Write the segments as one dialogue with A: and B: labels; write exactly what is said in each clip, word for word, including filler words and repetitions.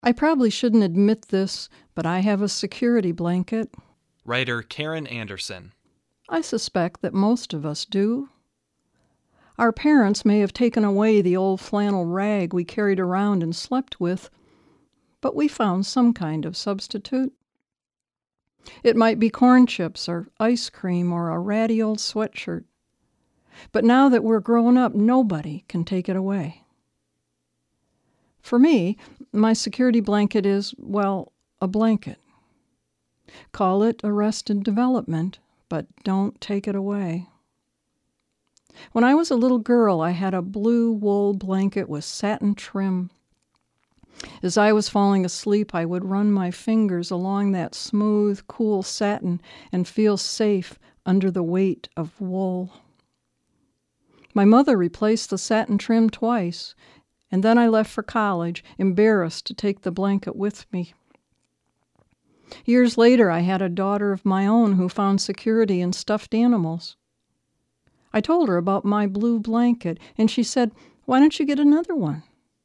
A: I probably shouldn't admit this, but I have a security blanket.
B: Writer Karen Anderson.
A: I suspect that most of us do. Our parents may have taken away the old flannel rag we carried around and slept with, but we found some kind of substitute. It might be corn chips or ice cream or a ratty old sweatshirt. But now that we're grown up, nobody can take it away. For me, my security blanket is, well, a blanket. Call it arrested development, but don't take it away. When I was a little girl, I had a blue wool blanket with satin trim. As I was falling asleep, I would run my fingers along that smooth, cool satin and feel safe under the weight of wool. My mother replaced the satin trim twice, and then I left for college, embarrassed to take the blanket with me. Years later, I had a daughter of my own who found security in stuffed animals. I told her about my blue blanket, and she said, "Why don't you get another one?"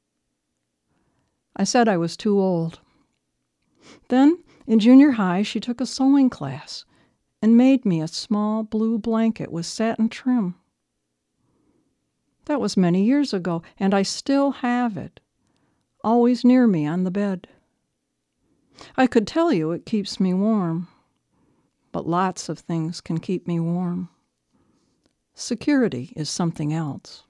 A: I said I was too old. Then, in junior high, she took a sewing class and made me a small blue blanket with satin trim. That was many years ago, and I still have it, always near me on the bed. I could tell you it keeps me warm, but lots of things can keep me warm. Security is something else.